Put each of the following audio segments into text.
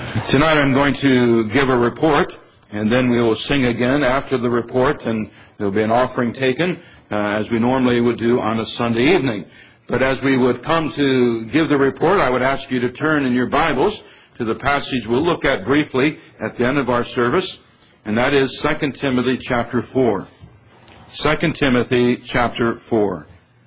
Tonight I'm going to give a report, and then we will sing again after the report, and there will be an offering taken, as we normally would do on a Sunday evening. But as we would come to give the report, I would ask you to turn in your Bibles to the passage we'll look at briefly at the end of our service, and that is 2 Timothy chapter 4. 2 Timothy chapter 4.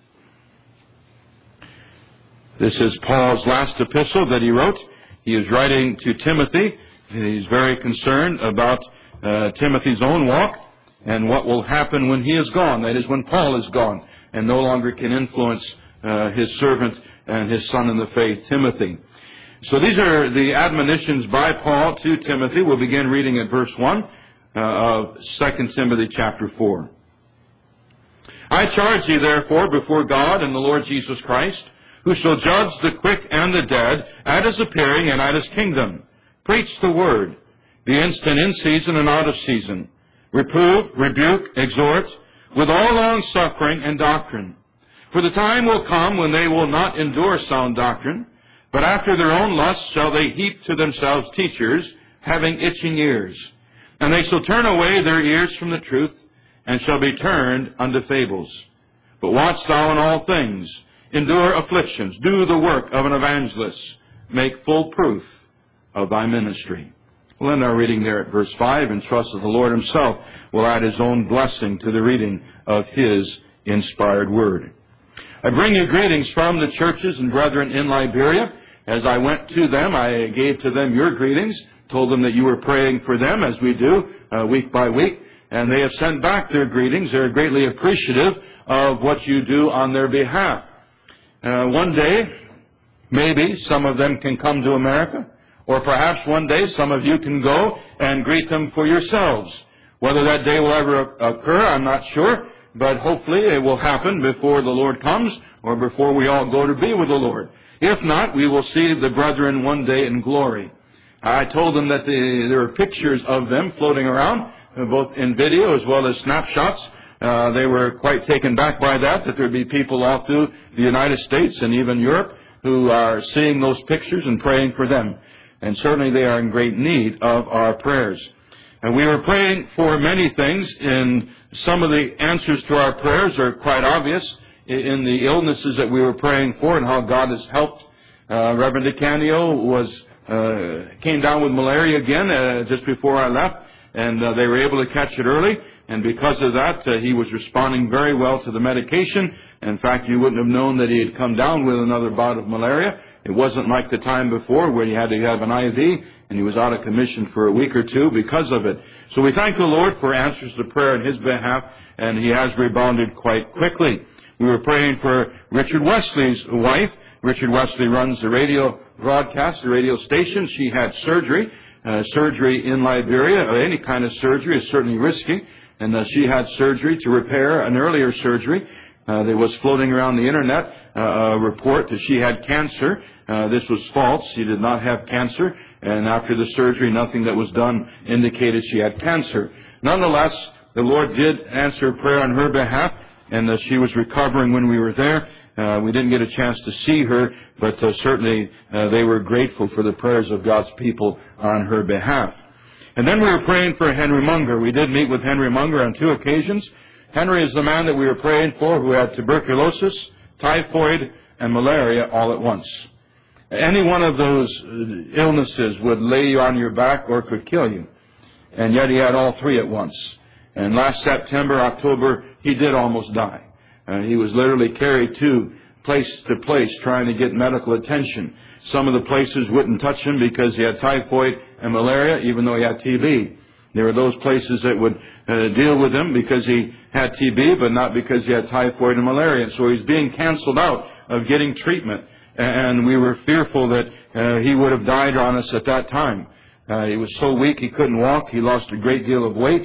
This is Paul's last epistle that he wrote. He is writing to Timothy. He's very concerned about Timothy's own walk and what will happen when he is gone. That is, when Paul is gone and no longer can influence his servant and his son in the faith, Timothy. So these are the admonitions by Paul to Timothy. We'll begin reading at verse 1 of 2 Timothy chapter 4. I charge thee therefore before God and the Lord Jesus Christ, who shall judge the quick and the dead at his appearing and at his kingdom. Preach the word. Be instant in season and out of season. Reprove, rebuke, exhort, with all longsuffering and doctrine. For the time will come when they will not endure sound doctrine, but after their own lusts shall they heap to themselves teachers, having itching ears. And they shall turn away their ears from the truth, and shall be turned unto fables. But watch thou in all things, endure afflictions, do the work of an evangelist, make full proof of thy ministry. We'll end our reading there at verse 5 and trust that the Lord himself will add his own blessing to the reading of his inspired word. I bring you greetings from the churches and brethren in Liberia. As I went to them, I gave to them your greetings, told them that you were praying for them, as we do week by week, and they have sent back their greetings. They're greatly appreciative of what you do on their behalf. One day, maybe some of them can come to America, or perhaps one day some of you can go and greet them for yourselves. Whether that day will ever occur, I'm not sure, but hopefully it will happen before the Lord comes, or before we all go to be with the Lord. If not, we will see the brethren one day in glory. I told them that there are pictures of them floating around, both in video as well as snapshots. They were quite taken back by that there would be people all through the United States and even Europe who are seeing those pictures and praying for them. And certainly they are in great need of our prayers. And we were praying for many things, and some of the answers to our prayers are quite obvious in the illnesses that we were praying for and how God has helped. Reverend DeCanio came down with malaria again just before I left, and they were able to catch it early. And because of that, he was responding very well to the medication. In fact, you wouldn't have known that he had come down with another bout of malaria. It wasn't like the time before where he had to have an IV, and he was out of commission for a week or two because of it. So we thank the Lord for answers to prayer on his behalf, and he has rebounded quite quickly. We were praying for Richard Wesley's wife. Richard Wesley runs the radio broadcast, the radio station. She had surgery. Surgery in Liberia, any kind of surgery, is certainly risky. And she had surgery to repair an earlier surgery. There was floating around the internet a report that she had cancer. This was false. She did not have cancer. And after the surgery, nothing that was done indicated she had cancer. Nonetheless, the Lord did answer prayer on her behalf, and she was recovering when we were there. We didn't get a chance to see her, but certainly they were grateful for the prayers of God's people on her behalf. And then we were praying for Henry Munger. We did meet with Henry Munger on 2 occasions. Henry is the man that we were praying for who had tuberculosis, typhoid, and malaria all at once. Any one of those illnesses would lay you on your back or could kill you. And yet he had all 3 at once. And last September, October, he did almost die. He was literally carried place to place trying to get medical attention. Some of the places wouldn't touch him because he had typhoid and malaria, even though he had TB. There were those places that would deal with him because he had TB, but not because he had typhoid and malaria. So he's being canceled out of getting treatment. And we were fearful that he would have died on us at that time. He was so weak he couldn't walk. He lost a great deal of weight.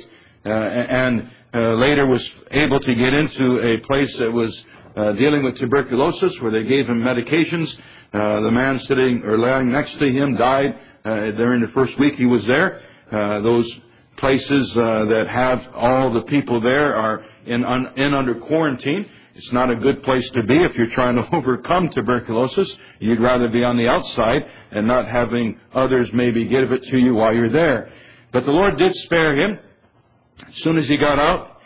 And later was able to get into a place that was dealing with tuberculosis, where they gave him medications. The man sitting or lying next to him died during the first week he was there. Those places that have all the people there are in under quarantine, It's not a good place to be if you're trying to overcome tuberculosis. You'd rather be on the outside and not having others maybe give it to you while you're there. But the Lord did spare him. As soon as he got out,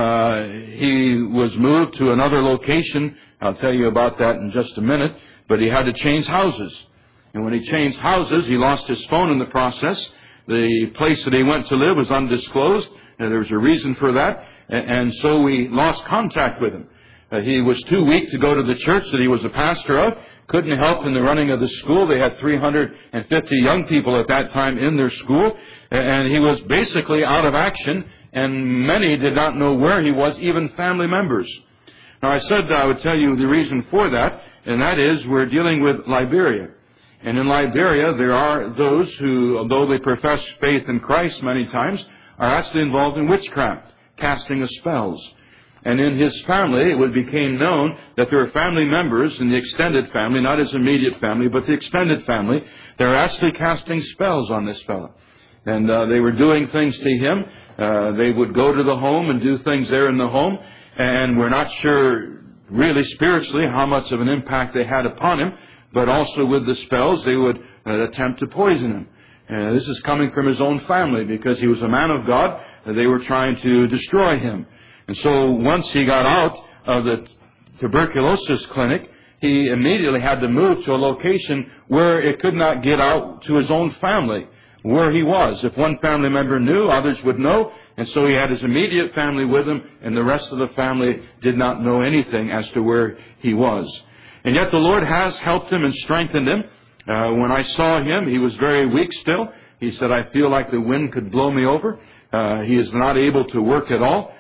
he was moved to another location. I'll tell you about that in just a minute. But he had to change houses. And when he changed houses, he lost his phone in the process. The place that he went to live was undisclosed. And there was a reason for that. And so we lost contact with him. He was too weak to go to the church that he was a pastor of. Couldn't help in the running of the school. They had 350 young people at that time in their school. And he was basically out of action. And many did not know where he was, even family members. Now, I said I would tell you the reason for that. And that is we're dealing with Liberia. And in Liberia, there are those who, although they profess faith in Christ many times, are actually involved in witchcraft, casting of spells. And in his family, it became known that there were family members in the extended family, not his immediate family, but the extended family, that were actually casting spells on this fellow. And they were doing things to him. They would go to the home and do things there in the home. And we're not sure really spiritually how much of an impact they had upon him. But also with the spells, they would attempt to poison him. This is coming from his own family because he was a man of God. They were trying to destroy him. And so once he got out of the tuberculosis clinic, he immediately had to move to a location where it could not get out to his own family, where he was. If one family member knew, others would know. And so he had his immediate family with him, and the rest of the family did not know anything as to where he was. And yet the Lord has helped him and strengthened him. When I saw him, he was very weak still. He said, I feel like the wind could blow me over. He is not able to work at all.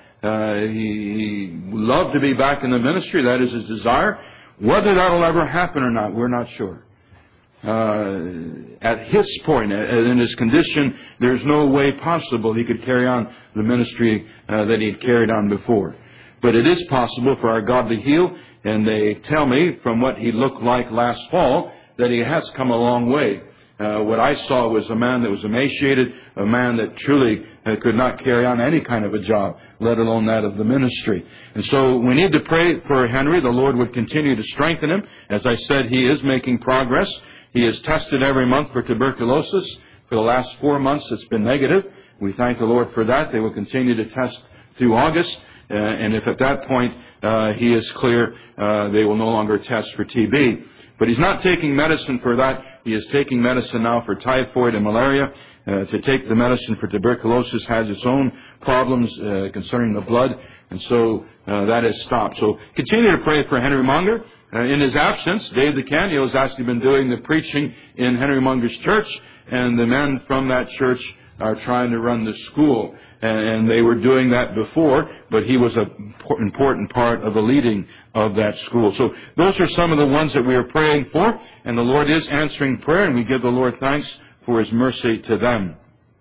He loved to be back in the ministry. That is his desire. Whether that will ever happen or not, we're not sure. At his point, in his condition, there's no way possible he could carry on the ministry that he had carried on before. But it is possible for our God to heal. And they tell me, from what he looked like last fall, that he has come a long way. What I saw was a man that was emaciated, a man that truly could not carry on any kind of a job, let alone that of the ministry. And so we need to pray for Henry. The Lord would continue to strengthen him. As I said, he is making progress. He is tested every month for tuberculosis. For the last 4 months, it's been negative. We thank the Lord for that. They will continue to test through August. And if at that point he is clear, they will no longer test for TB. But he's not taking medicine for that. He is taking medicine now for typhoid and malaria. To take the medicine for tuberculosis has its own problems concerning the blood. And so that has stopped. So continue to pray for Henry Munger. In his absence, Dave DeCanio has actually been doing the preaching in Henry Munger's church. And the men from that church are trying to run the school. And they were doing that before, but he was an important part of the leading of that school. So those are some of the ones that we are praying for, and the Lord is answering prayer, and we give the Lord thanks for His mercy to them.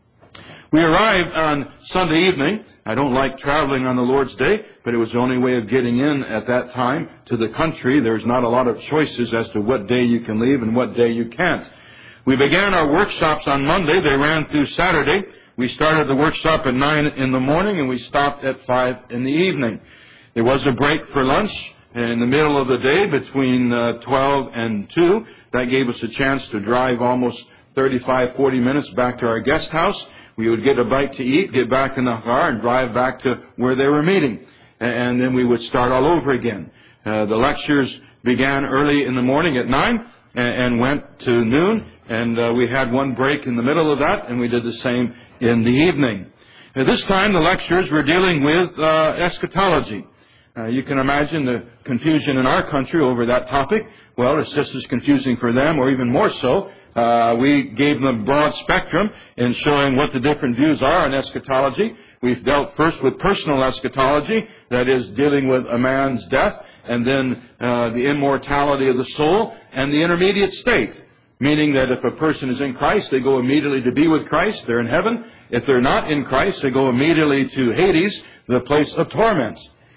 We arrived on Sunday evening. I don't like traveling on the Lord's Day, but it was the only way of getting in at that time to the country. There's not a lot of choices as to what day you can leave and what day you can't. We began our workshops on Monday. They ran through Saturday. We started the workshop at 9 in the morning and we stopped at 5 in the evening. There was a break for lunch in the middle of the day between 12 and 2. That gave us a chance to drive almost 35, 40 minutes back to our guest house. We would get a bite to eat, get back in the car, and drive back to where they were meeting. And then we would start all over again. The lectures began early in the morning at 9 and went to noon. And we had one break in the middle of that, and we did the same in the evening. At this time, the lectures were dealing with eschatology. You can imagine the confusion in our country over that topic. Well, it's just as confusing for them, or even more so. We gave them a broad spectrum in showing what the different views are on eschatology. We've dealt first with personal eschatology, that is dealing with a man's death, and then the immortality of the soul, and the intermediate state. Meaning that if a person is in Christ, they go immediately to be with Christ. They're in heaven. If they're not in Christ, they go immediately to Hades, the place of torment.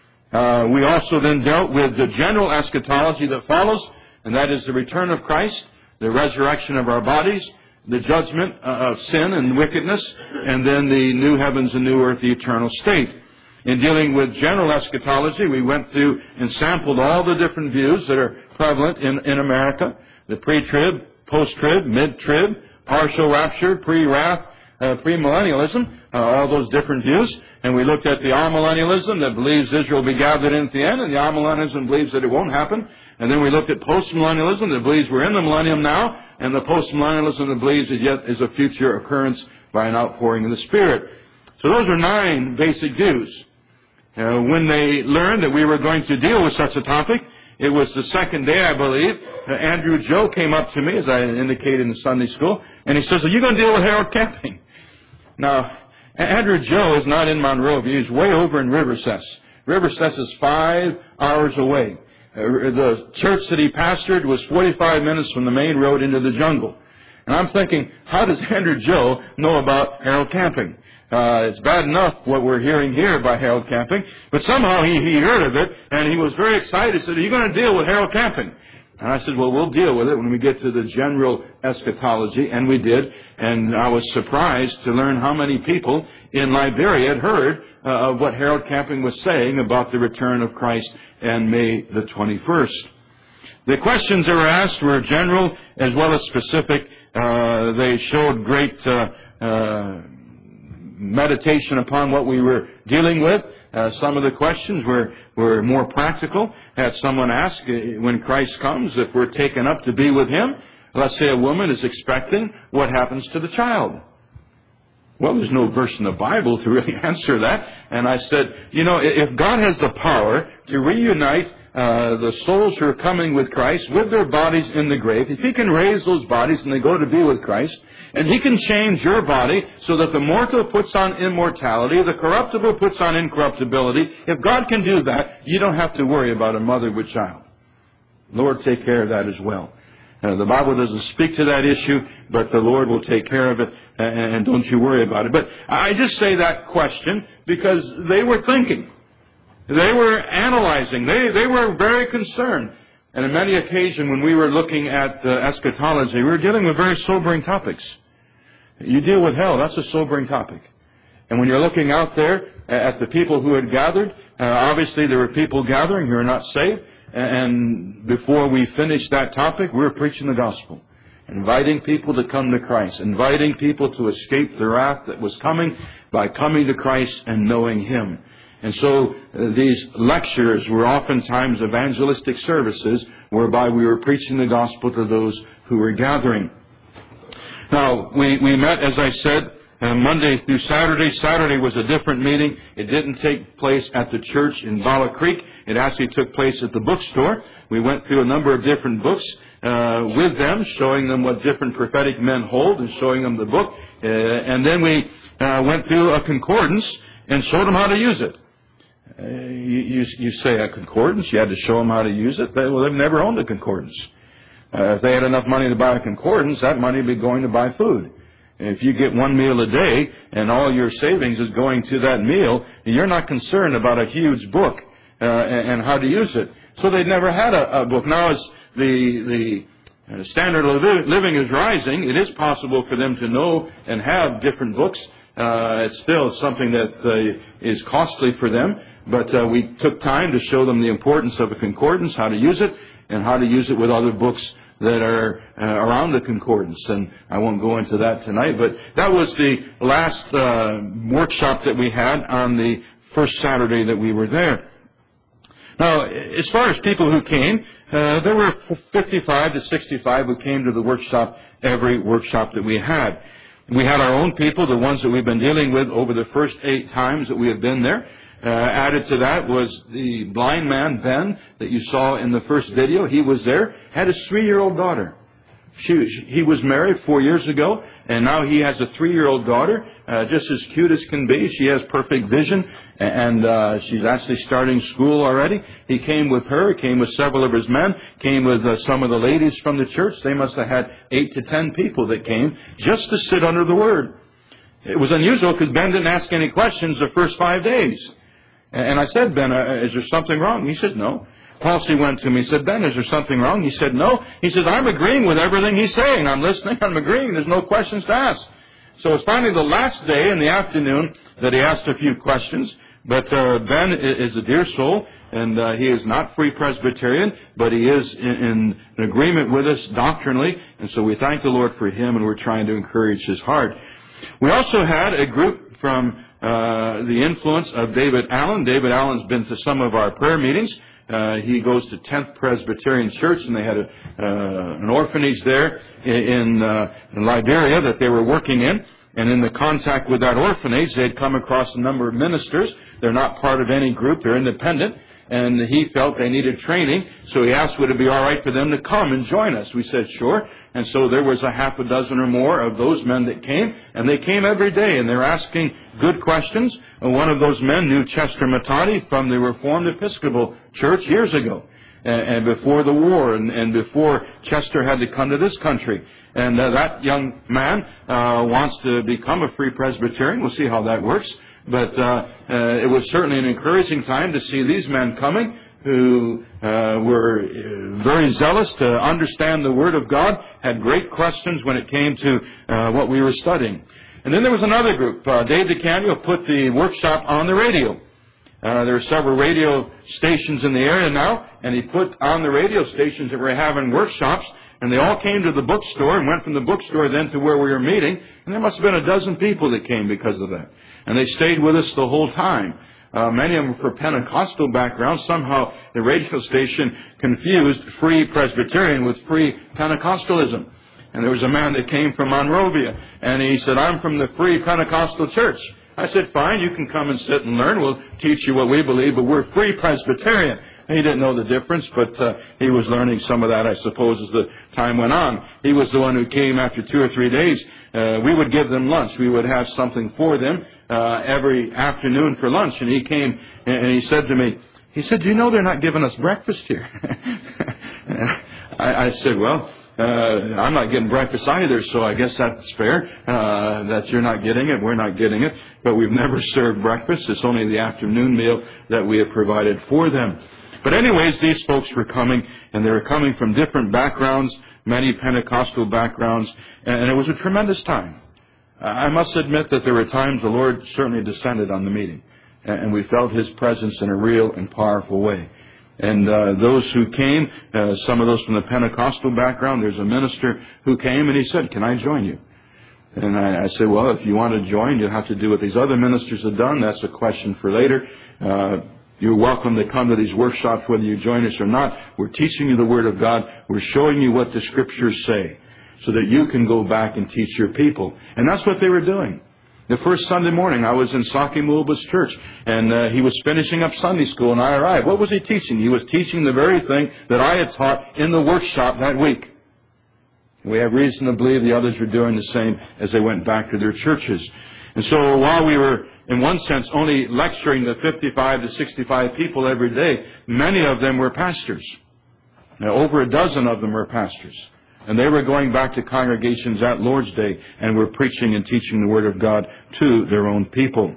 We also then dealt with the general eschatology that follows, and that is the return of Christ, the resurrection of our bodies, the judgment of sin and wickedness, and then the new heavens and new earth, the eternal state. In dealing with general eschatology, we went through and sampled all the different views that are prevalent in America. The pre-trib, post-trib, mid-trib, partial rapture, pre-wrath, premillennialism, all those different views. And we looked at the amillennialism that believes Israel will be gathered in at the end, and the amillennialism believes that it won't happen. And then we looked at postmillennialism that believes we're in the millennium now, and the postmillennialism that believes it yet is a future occurrence by an outpouring of the Spirit. So those are 9 basic views. When they learned that we were going to deal with such a topic, it was the second day, I believe, Andrew Joe came up to me, as I indicated in Sunday school, and he says, "Are you going to deal with Harold Camping?" Now, Andrew Joe is not in Monrovia. He's way over in Riversess. Riversess is 5 hours away. The church that he pastored was 45 minutes from the main road into the jungle. And I'm thinking, how does Andrew Joe know about Harold Camping? It's bad enough what we're hearing here by Harold Camping, but somehow he heard of it, and he was very excited. He said, "Are you going to deal with Harold Camping?" And I said, "Well, we'll deal with it when we get to the general eschatology," and we did. And I was surprised to learn how many people in Liberia had heard of what Harold Camping was saying about the return of Christ and May the 21st. The questions that were asked were general as well as specific. They showed great meditation upon what we were dealing with. Some of the questions were more practical. Had someone ask, when Christ comes, if we're taken up to be with Him, let's say a woman is expecting, what happens to the child? Well, there's no verse in the Bible to really answer that. And I said, if God has the power to reunite the souls who are coming with Christ with their bodies in the grave, if He can raise those bodies and they go to be with Christ, and He can change your body so that the mortal puts on immortality, the corruptible puts on incorruptibility, if God can do that, you don't have to worry about a mother with child. Lord, take care of that as well. The Bible doesn't speak to that issue, but the Lord will take care of it, and don't you worry about it. But I just say that question because they were thinking. They were analyzing. They were very concerned. And on many occasions when we were looking at eschatology, we were dealing with very sobering topics. You deal with hell, that's a sobering topic. And when you're looking out there at the people who had gathered, obviously there were people gathering who are not saved. And before we finished that topic, we were preaching the gospel. Inviting people to come to Christ. Inviting people to escape the wrath that was coming by coming to Christ and knowing Him. And so these lectures were oftentimes evangelistic services whereby we were preaching the gospel to those who were gathering. Now, we met, as I said, Monday through Saturday. Saturday was a different meeting. It didn't take place at the church in Bala Creek. It actually took place at the bookstore. We went through a number of different books with them, showing them what different prophetic men hold and showing them the book. And then we went through a concordance and showed them how to use it. You say a concordance, you had to show them how to use it. Well, they've never owned a concordance. If they had enough money to buy a concordance, that money would be going to buy food. If you get one meal a day and all your savings is going to that meal, you're not concerned about a huge book and how to use it. So they'd never had a book. Now as the standard of living is rising, it is possible for them to know and have different books. It's still something that is costly for them, but we took time to show them the importance of a concordance, how to use it, and how to use it with other books that are around the concordance. And I won't go into that tonight, but that was the last workshop that we had on the first Saturday that we were there. Now, as far as people who came, there were 55 to 65 who came to the workshop, every workshop that we had. We had our own people, the ones that we've been dealing with over the first 8 times that we have been there. Added to that was the blind man, Ben, that you saw in the first video. He was there, had a 3-year-old daughter. He was married 4 years ago, and now he has a 3-year-old daughter, just as cute as can be. She has perfect vision, and she's actually starting school already. He came with her, came with several of his men, came with some of the ladies from the church. They must have had 8 to 10 people that came just to sit under the Word. It was unusual because Ben didn't ask any questions the first 5 days. And I said, Ben, is there something wrong? He said, no. Palsy went to me and said, Ben, is there something wrong? He said, no. He says, I'm agreeing with everything he's saying. I'm listening. I'm agreeing. There's no questions to ask. So it was finally the last day in the afternoon that he asked a few questions. But Ben is a dear soul, and he is not Free Presbyterian, but he is in agreement with us doctrinally, and so we thank the Lord for him, and we're trying to encourage his heart. We also had a group from the influence of David Allen. David Allen's been to some of our prayer meetings. He goes to 10th Presbyterian Church, and they had an orphanage there in Liberia that they were working in. And in the contact with that orphanage, they had come across a number of ministers. They're not part of any group. They're independent. And he felt they needed training, so he asked would it be all right for them to come and join us. We said sure. And so there was a half a dozen or more of those men that came, and they came every day, and they're asking good questions. And one of those men knew Chester Matati from the Reformed Episcopal Church years ago, and before the war, and before Chester had to come to this country. And that young man wants to become a Free Presbyterian. We'll see how that works. But it was certainly an encouraging time to see these men coming who were very zealous to understand the Word of God, had great questions when it came to what we were studying. And then there was another group. Dave DeCanio put the workshop on the radio. There are several radio stations in the area now, and he put on the radio stations that were having workshops, and they all came to the bookstore and went from the bookstore then to where we were meeting, and there must have been a dozen people that came because of that. And they stayed with us the whole time. Many of them for Pentecostal backgrounds. Somehow the radio station confused Free Presbyterian with Free Pentecostalism. And there was a man that came from Monrovia, and he said, I'm from the Free Pentecostal Church. I said, fine, you can come and sit and learn. We'll teach you what we believe, but we're Free Presbyterian. He didn't know the difference, but he was learning some of that, I suppose, as the time went on. He was the one who came after 2 or 3 days. We would give them lunch. We would have something for them every afternoon for lunch. And he came and he said to me, he said, do you know they're not giving us breakfast here? I said, well, I'm not getting breakfast either, so I guess that's fair, that you're not getting it, we're not getting it. But we've never served breakfast. It's only the afternoon meal that we have provided for them. But anyways, these folks were coming, and they were coming from different backgrounds, many Pentecostal backgrounds, and it was a tremendous time. I must admit that there were times the Lord certainly descended on the meeting, and we felt His presence in a real and powerful way. And those who came, some of those from the Pentecostal background, there's a minister who came and he said, can I join you? And I said, well, if you want to join, you'll have to do what these other ministers have done. That's a question for later. You're welcome to come to these workshops whether you join us or not. We're teaching you the Word of God. We're showing you what the Scriptures say so that you can go back and teach your people. And that's what they were doing. The first Sunday morning, I was in Saki Mulba's church, and he was finishing up Sunday school, and I arrived. What was he teaching? He was teaching the very thing that I had taught in the workshop that week. We have reason to believe the others were doing the same as they went back to their churches. And so while we were, in one sense, only lecturing the 55 to 65 people every day, many of them were pastors. Now, over a dozen of them were pastors. And they were going back to congregations at Lord's Day and were preaching and teaching the Word of God to their own people.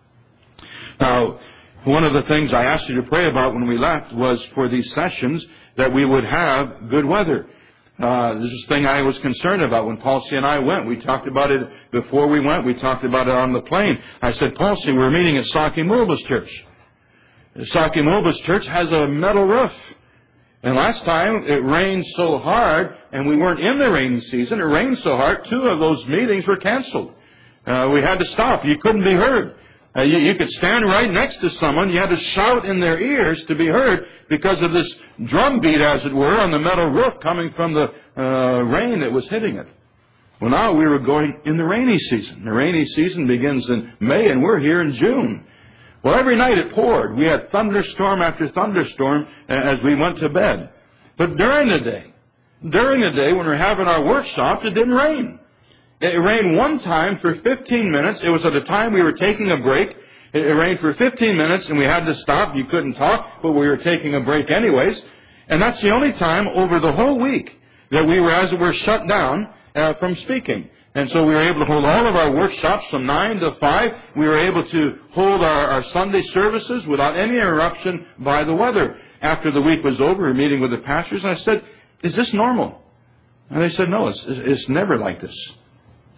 Now, one of the things I asked you to pray about when we left was for these sessions that we would have good weather. This is a thing I was concerned about when Paul C. and I went. We talked about it before we went. We talked about it on the plane. I said, Paul C., we're meeting at Saki Mulba's church. Saki Mulba's church has a metal roof. And last time it rained so hard, and we weren't in the rainy season, it rained so hard, 2 of those meetings were canceled. We had to stop. You couldn't be heard. You could stand right next to someone. You had to shout in their ears to be heard because of this drum beat, as it were, on the metal roof coming from the rain that was hitting it. Well, now we were going in the rainy season. The rainy season begins in May, and we're here in June. Well, every night it poured. We had thunderstorm after thunderstorm as we went to bed. But during the day when we're having our workshops, it didn't rain. It rained one time for 15 minutes. It was at a time we were taking a break. It rained for 15 minutes and we had to stop. You couldn't talk, but we were taking a break anyways. And that's the only time over the whole week that we were, as it were, shut down from speaking. And so we were able to hold all of our workshops from 9 to 5. We were able to hold our Sunday services without any interruption by the weather. After the week was over, we were meeting with the pastors, and I said, is this normal? And they said, no, it's never like this.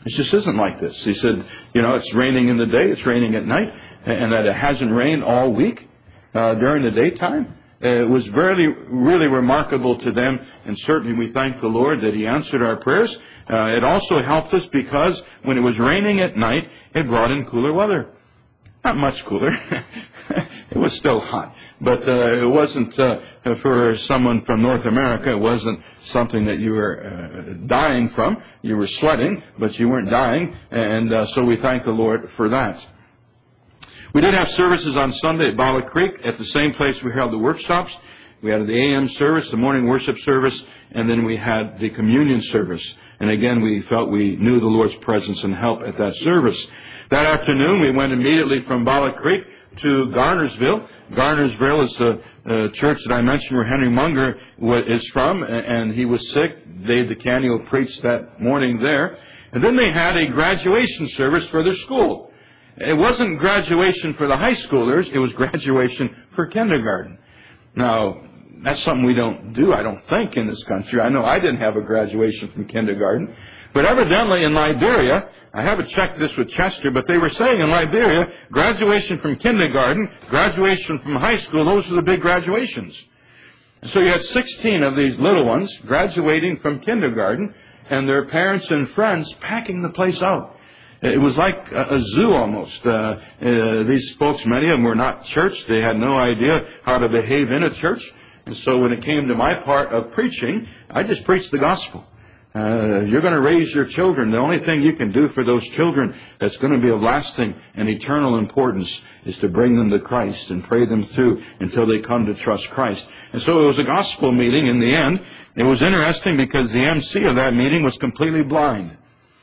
It just isn't like this. He said, it's raining in the day, it's raining at night, and that it hasn't rained all week during the daytime. It was really remarkable to them, and certainly we thank the Lord that He answered our prayers. It also helped us because when it was raining at night, it brought in cooler weather. Not much cooler. It was still hot. But it wasn't, for someone from North America, it wasn't something that you were dying from. You were sweating, but you weren't dying. And so we thank the Lord for that. We did have services on Sunday at Bala Creek at the same place we held the workshops. We had the AM service, the morning worship service, and then we had the communion service. And again, we felt we knew the Lord's presence and help at that service. That afternoon, we went immediately from Bala Creek to Garnersville. Garnersville is the church that I mentioned where Henry Munger is from, and he was sick. Dave DeCanio preached that morning there. And then they had a graduation service for their school. It wasn't graduation for the high schoolers, it was graduation for kindergarten. Now, that's something we don't do, I don't think, in this country. I know I didn't have a graduation from kindergarten. But evidently in Liberia, I haven't checked this with Chester, but they were saying in Liberia, graduation from kindergarten, graduation from high school, those are the big graduations. So you had 16 of these little ones graduating from kindergarten, and their parents and friends packing the place out. It was like a zoo almost. These folks, many of them were not church. They had no idea how to behave in a church. And so when it came to my part of preaching, I just preached the gospel. You're going to raise your children. The only thing you can do for those children that's going to be of lasting and eternal importance is to bring them to Christ and pray them through until they come to trust Christ. And so it was a gospel meeting in the end. It was interesting because the MC of that meeting was completely blind.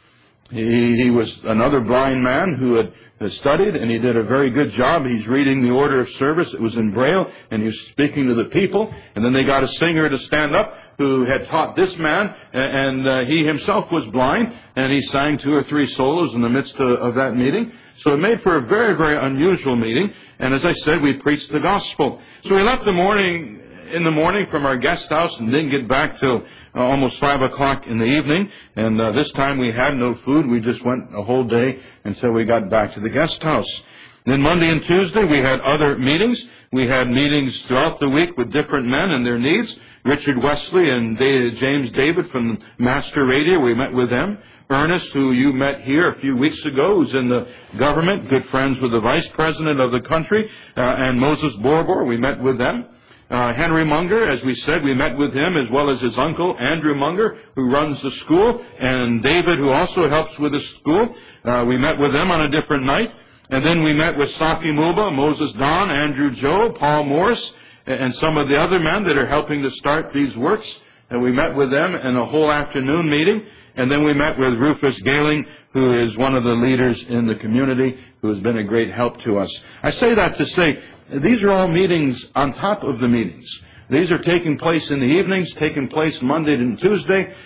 He was another blind man who had studied, and he did a very good job. He's reading the order of service. It was in Braille, and he was speaking to the people. And then they got a singer to stand up who had taught this man, and he himself was blind, and he sang 2 or 3 solos in the midst of that meeting. So it made for a very, very unusual meeting. And as I said, we preached the gospel. So we left in the morning from our guest house and didn't get back till almost 5 o'clock in the evening. And this time we had no food. We just went a whole day until we got back to the guest house. Then Monday and Tuesday we had other meetings. We had meetings throughout the week with different men and their needs. Richard Wesley and James David from Master Radio, we met with them. Ernest, who you met here a few weeks ago, who's in the government, good friends with the Vice President of the country, and Moses Borbor, we met with them. Henry Munger, as we said, we met with him, as well as his uncle, Andrew Munger, who runs the school, and David, who also helps with the school. We met with them on a different night. And then we met with Saki Muba, Moses Don, Andrew Joe, Paul Morris, and some of the other men that are helping to start these works. And we met with them in a whole afternoon meeting. And then we met with Rufus Galing, who is one of the leaders in the community, who has been a great help to us. I say that to say, these are all meetings on top of the meetings. These are taking place in the evenings, taking place Monday and Tuesday,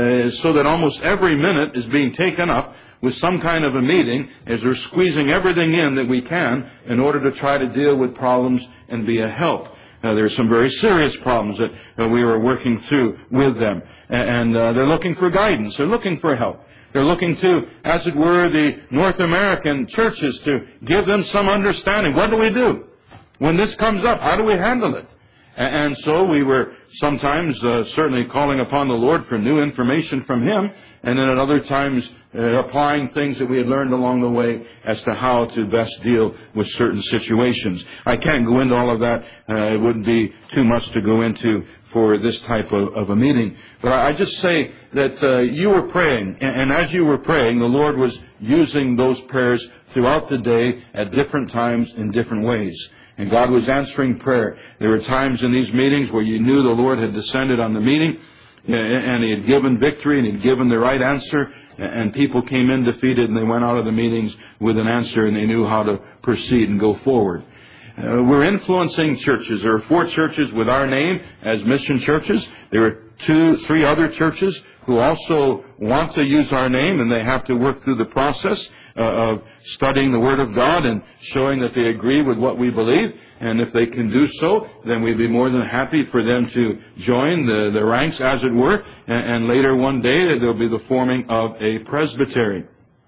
so that almost every minute is being taken up with some kind of a meeting as we're squeezing everything in that we can in order to try to deal with problems and be a help. There are some very serious problems that we were working through with them. And they're looking for guidance. They're looking for help. They're looking to, as it were, the North American churches to give them some understanding. What do we do when this comes up? How do we handle it? And so we were sometimes certainly calling upon the Lord for new information from Him, and then at other times applying things that we had learned along the way as to how to best deal with certain situations. I can't go into all of that. It wouldn't be too much to go into for this type of a meeting. But I just say that you were praying, and as you were praying, the Lord was using those prayers throughout the day at different times in different ways. And God was answering prayer. There were times in these meetings where you knew the Lord had descended on the meeting, and He had given victory, and He had given the right answer, and people came in defeated, and they went out of the meetings with an answer, and they knew how to proceed and go forward. we're influencing churches. There are 4 churches with our name as mission churches. There are 3 other churches who also want to use our name, and they have to work through the process of studying the Word of God and showing that they agree with what we believe. And if they can do so, then we'd be more than happy for them to join the ranks, as it were. And later one day, there'll be the forming of a presbytery.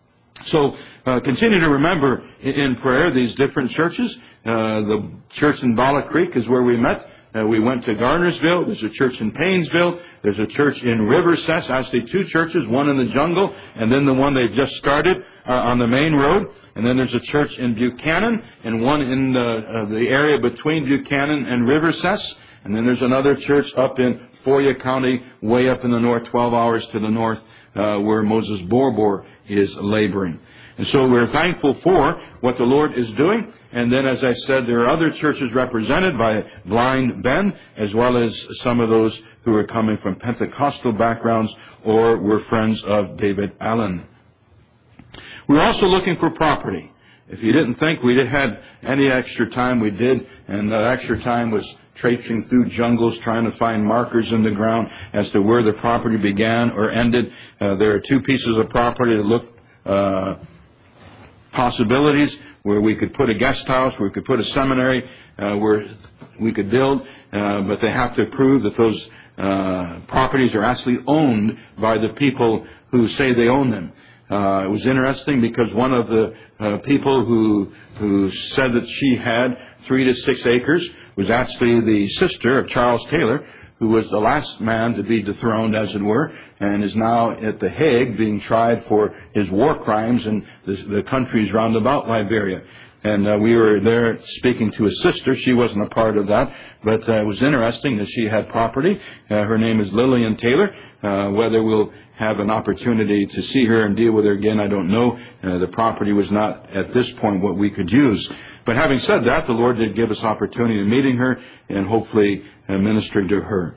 So continue to remember in prayer these different churches. The church in Bala Creek is where we met. We went to Garnersville. There's a church in Paynesville. There's a church in Rivercess. Actually, 2 churches, one in the jungle, and then the one they've just started on the main road. And then there's a church in Buchanan, and one in the area between Buchanan and Rivercess. And then there's another church up in Foya County, way up in the north, 12 hours to the north, where Moses Borbor is laboring. And so we're thankful for what the Lord is doing. And then, as I said, there are other churches represented by Blind Ben, as well as some of those who are coming from Pentecostal backgrounds or were friends of David Allen. We're also looking for property. If you didn't think we had any extra time, we did. And that extra time was traipsing through jungles, trying to find markers in the ground as to where the property began or ended. There are 2 pieces of property that look possibilities where we could put a guest house, where we could put a seminary, where we could build, but they have to prove that those properties are actually owned by the people who say they own them. It was interesting because one of the people who said that she had 3 to 6 acres was actually the sister of Charles Taylor, who was the last man to be dethroned, as it were, and is now at The Hague being tried for his war crimes in the countries round about Liberia. And we were there speaking to his sister. She wasn't a part of that, but it was interesting that she had property. Her name is Lillian Taylor. Whether we'll have an opportunity to see her and deal with her again, I don't know. The property was not, at this point, what we could use. But having said that, the Lord did give us opportunity of meeting her and hopefully ministering to her.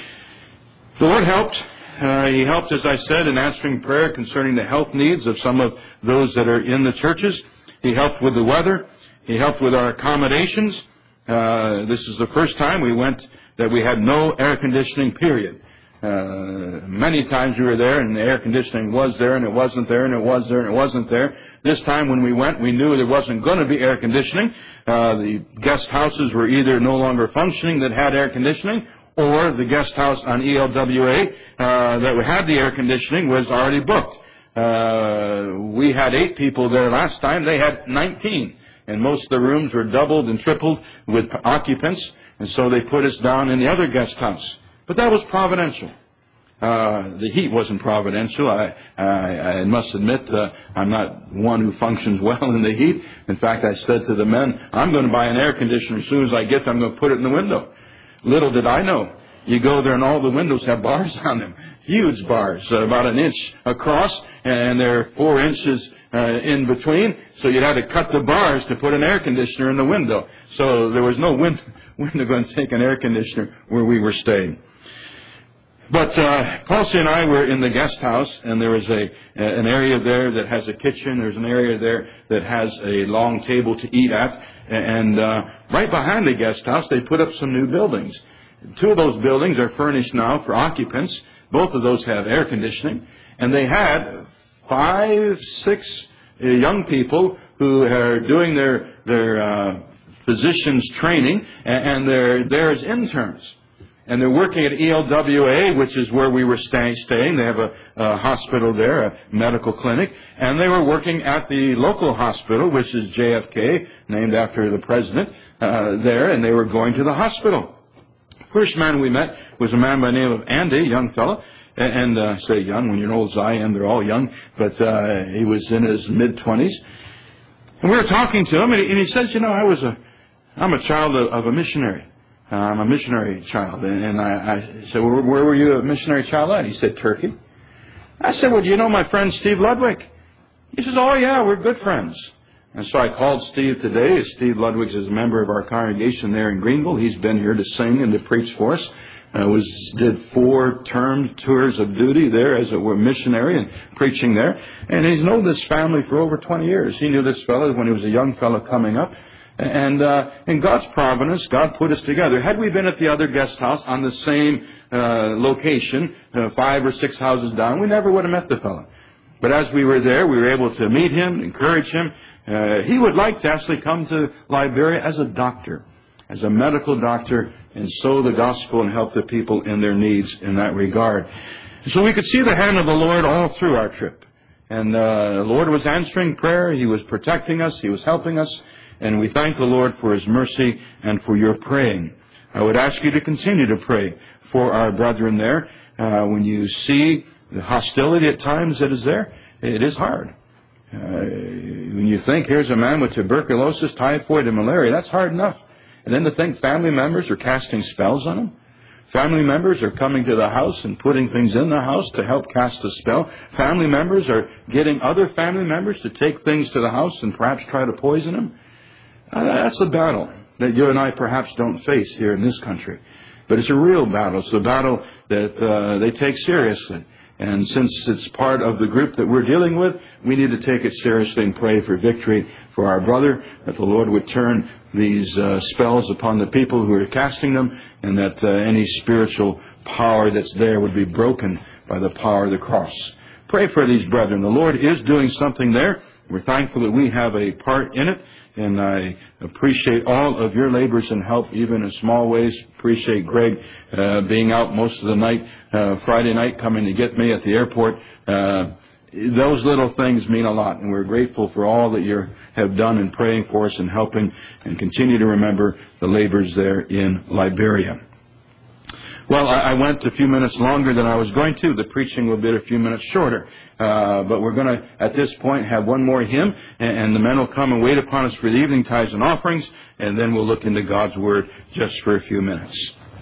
The Lord helped. He helped, as I said, in answering prayer concerning the health needs of some of those that are in the churches. He helped with the weather. He helped with our accommodations. This is the first time we went that we had no air conditioning, period. Many times we were there and the air conditioning was there and it wasn't there and it was there and it wasn't there. This time when we went, we knew there wasn't going to be air conditioning. The guest houses were either no longer functioning that had air conditioning, or the guest house on ELWA that had the air conditioning was already booked. We had 8 people there last time. They had 19. And most of the rooms were doubled and tripled with occupants. And so they put us down in the other guest house. But that was providential. The heat wasn't providential. I must admit, I'm not one who functions well in the heat. In fact, I said to the men, I'm going to buy an air conditioner. As soon as I get there, I'm going to put it in the window. Little did I know. You go there and all the windows have bars on them. Huge bars, about an inch across, and they're 4 inches in between. So you'd have to cut the bars to put an air conditioner in the window. So there was no window going to take an air conditioner where we were staying. But Paulsy and I were in the guest house, and there was an area there that has a kitchen. There's an area there that has a long table to eat at. And right behind the guest house, they put up some new buildings. 2 of those buildings are furnished now for occupants. Both of those have air conditioning. And they had 5, 6 young people who are doing their physician's training, and they're there as interns. And they're working at ELWA, which is where we were staying. They have a hospital there, a medical clinic. And they were working at the local hospital, which is JFK, named after the president there. And they were going to the hospital. First man we met was a man by the name of Andy, a young fellow. And I say young, when you're old as I am, they're all young. But he was in his mid-20s. And we were talking to him, and he says, you know, I'm a child of a missionary. I'm a missionary child. And I said, well, where were you a missionary child at? He said, Turkey. I said, well, do you know my friend Steve Ludwig? He says, oh, yeah, we're good friends. And so I called Steve today. Steve Ludwig is a member of our congregation there in Greenville. He's been here to sing and to preach for us. Did 4 term tours of duty there as a missionary and preaching there. And he's known this family for over 20 years. He knew this fellow when he was a young fellow coming up. And in God's providence, God put us together. Had we been at the other guest house on the same location, 5 or 6 houses down, we never would have met the fellow. But as we were there, we were able to meet him, encourage him. He would like to actually come to Liberia as a doctor, as a medical doctor, and sow the gospel and help the people in their needs in that regard. So we could see the hand of the Lord all through our trip. And the Lord was answering prayer. He was protecting us. He was helping us. And we thank the Lord for His mercy and for your praying. I would ask you to continue to pray for our brethren there. When you see the hostility at times that is there, it is hard. When you think, here's a man with tuberculosis, typhoid, and malaria, that's hard enough. And then to think family members are casting spells on him. Family members are coming to the house and putting things in the house to help cast a spell. Family members are getting other family members to take things to the house and perhaps try to poison him. That's a battle that you and I perhaps don't face here in this country. But it's a real battle. It's a battle that they take seriously. And since it's part of the group that we're dealing with, we need to take it seriously and pray for victory for our brother, that the Lord would turn these spells upon the people who are casting them, and that any spiritual power that's there would be broken by the power of the cross. Pray for these brethren. The Lord is doing something there. We're thankful that we have a part in it. And I appreciate all of your labors and help, even in small ways. Appreciate Greg being out most of the night, Friday night, coming to get me at the airport. Those little things mean a lot, and we're grateful for all that you have done in praying for us and helping, and continue to remember the labors there in Liberia. Well, I went a few minutes longer than I was going to. The preaching will be a few minutes shorter. But we're going to, at this point, have one more hymn, and the men will come and wait upon us for the evening tithes and offerings, and then we'll look into God's Word just for a few minutes.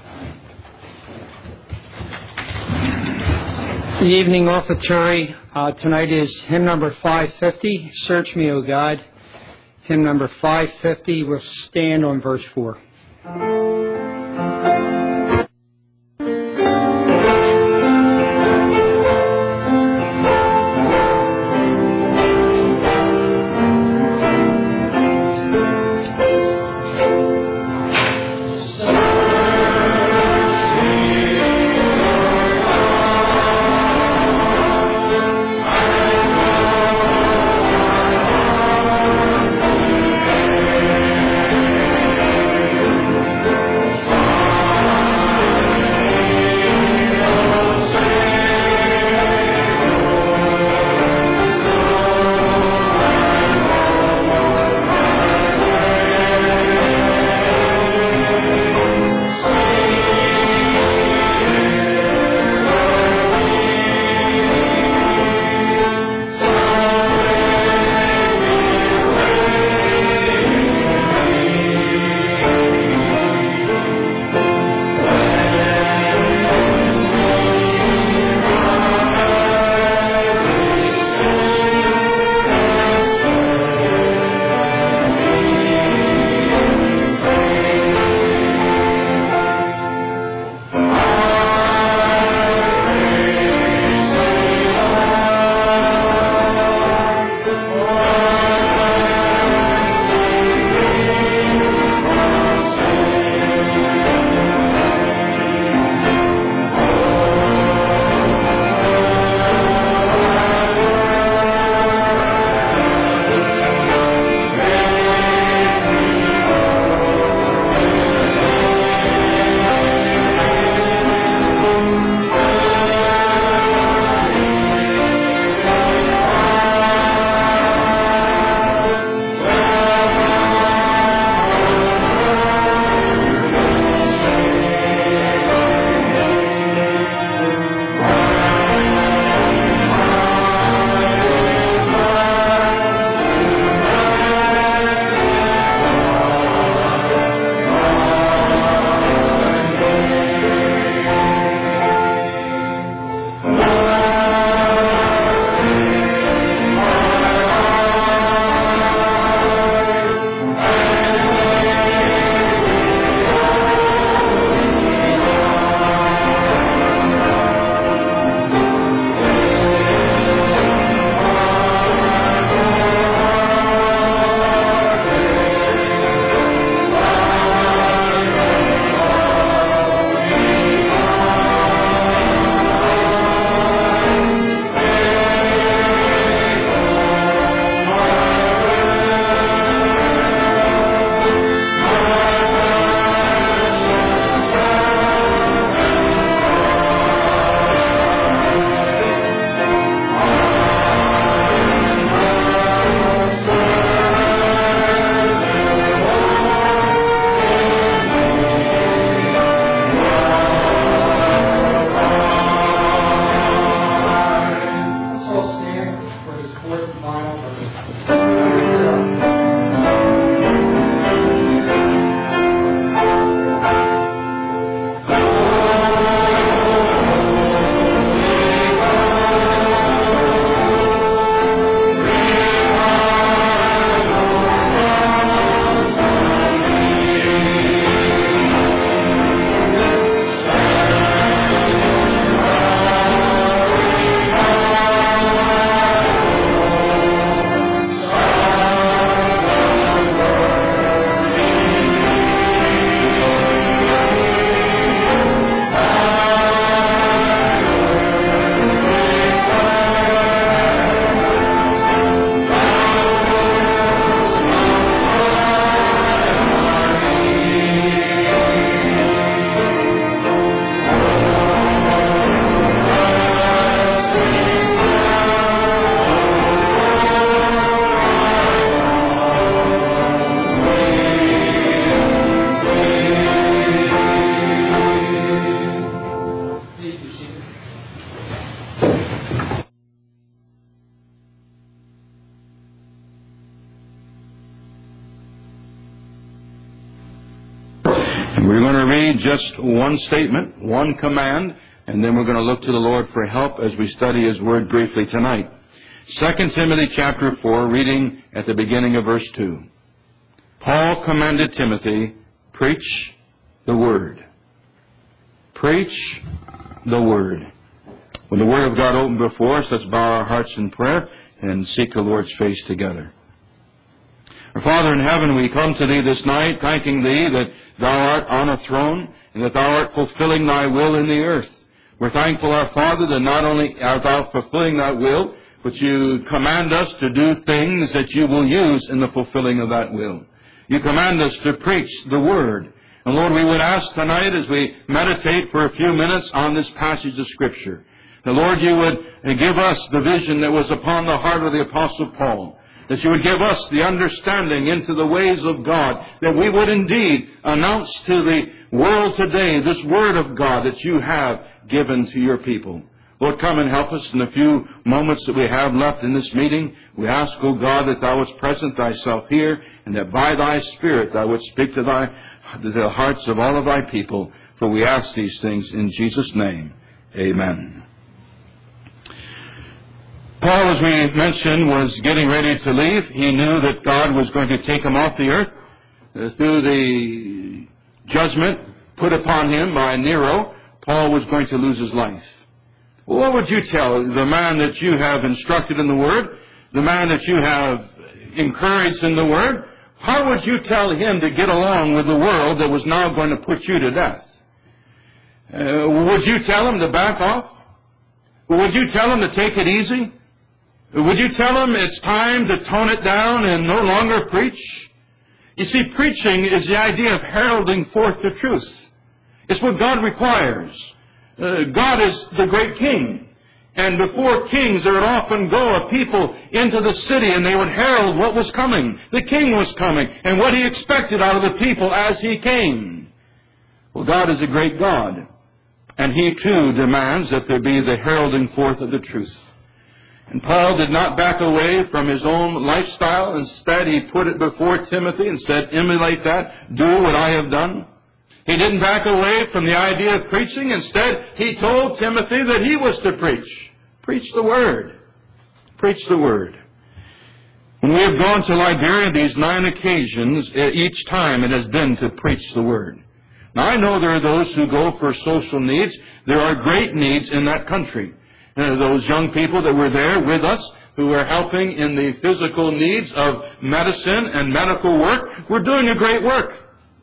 The evening offertory tonight is hymn number 550, Search Me, O God. Hymn number 550, we'll stand on verse 4. And we're going to read just one statement, one command, and then we're going to look to the Lord for help as we study His Word briefly tonight. 2 Timothy chapter 4, reading at the beginning of verse 2. Paul commanded Timothy, preach the Word. Preach the Word. When the Word of God opened before us, let's bow our hearts in prayer and seek the Lord's face together. Our Father in heaven, we come to Thee this night, thanking Thee that Thou art on a throne and that Thou art fulfilling Thy will in the earth. We're thankful, our Father, that not only art Thou fulfilling Thy will, but You command us to do things that You will use in the fulfilling of that will. You command us to preach the Word. And Lord, we would ask tonight as we meditate for a few minutes on this passage of Scripture, that Lord, You would give us the vision that was upon the heart of the Apostle Paul, that You would give us the understanding into the ways of God, that we would indeed announce to the world today this Word of God that You have given to Your people. Lord, come and help us in the few moments that we have left in this meeting. We ask, O God, that Thou wouldst present Thyself here, and that by Thy Spirit Thou wouldst speak to the hearts of all of Thy people. For we ask these things in Jesus' name. Amen. Paul, as we mentioned, was getting ready to leave. He knew that God was going to take him off the earth through the judgment put upon him by Nero. Paul was going to lose his life. Well, what would you tell the man that you have instructed in the Word, the man that you have encouraged in the Word? How would you tell him to get along with the world that was now going to put you to death? Would you tell him to back off? Would you tell him to take it easy? Would you tell him it's time to tone it down and no longer preach? You see, preaching is the idea of heralding forth the truth. It's what God requires. God is the great king. And before kings, there would often go a people into the city and they would herald what was coming. The king was coming and what he expected out of the people as he came. Well, God is a great God. And He too demands that there be the heralding forth of the truth. And Paul did not back away from his own lifestyle. Instead, he put it before Timothy and said, emulate that, do what I have done. He didn't back away from the idea of preaching. Instead, he told Timothy that he was to preach. Preach the Word. Preach the Word. When we have gone to Liberia these 9 occasions, each time it has been to preach the Word. Now, I know there are those who go for social needs. There are great needs in that country. Those young people that were there with us who were helping in the physical needs of medicine and medical work were doing a great work.